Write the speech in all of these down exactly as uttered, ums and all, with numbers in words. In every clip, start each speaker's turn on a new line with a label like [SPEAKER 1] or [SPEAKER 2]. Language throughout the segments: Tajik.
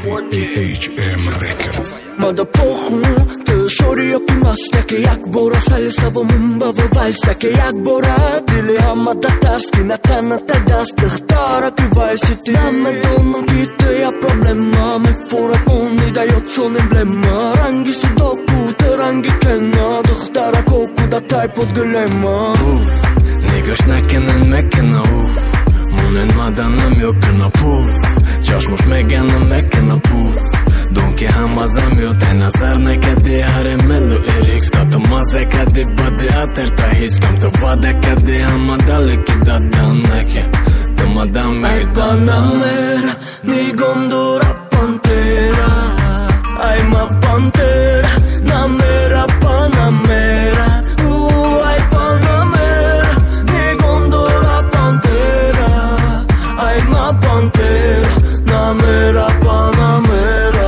[SPEAKER 1] эйч эм Records.
[SPEAKER 2] Mada pohun të shori jo kimas Teke jak bora Saje sa vë mumba vë vaj Seke jak bora Dili hama da tas Kina kana të das Të htara ky vaj si ti Na me do në kitë ja problema Me forat unë i da jo të shonin blema Rangi si doku të rangi kena Të htara koku da taj po t'gëlema
[SPEAKER 3] Uff, niggas snacken me kena uff Munen madanım yok kına puf Qash mush me gena me kena puf Donke hamazam jo te nazar ne kedi hare me lu erik Ska të maze kedi badi atër ta his Kam të vade kedi hamadale ki da daneke Të madame
[SPEAKER 2] Ai Panamera, ni gondora pantera Ai ma pantera, na mera Panamera uh, Ai Panamera, ni gondora pantera Ai ma pantera, na mera Panamera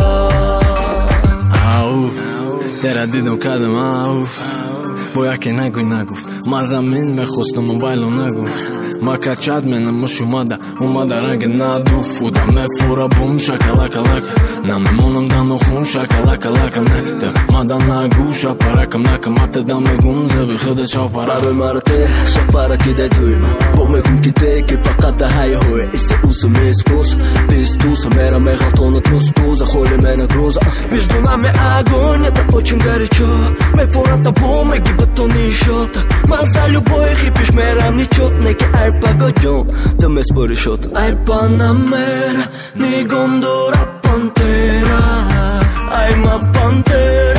[SPEAKER 3] Au, tera di do kadëm au Boja ke nagu nagu Maza min me khus në më vajlo nagu Ma ka qat me në më shumada U ma da range na du Fuda me fura bum shakalaka laka Na me monëm da në khun shakalaka laka Ne të ma da nagu Shaparakëm naka ma të da me gun Zëbi khëde qa para
[SPEAKER 2] Marë marë te, sa para kide dujma Po me kum kite, ke fakat da haje hoj Isse usë me skos Pis tu sa mera me ghaltonë të rustuza Khole me në groza Pish duna me agonja Ta po që ngari qo Me fora ta po me gjibët të një shota Ma zalu boj hipish me ram një qot Ne ke arë pago gjon Të me spëri shot Ai Panamera Ni gondora pantera Ai ma pantera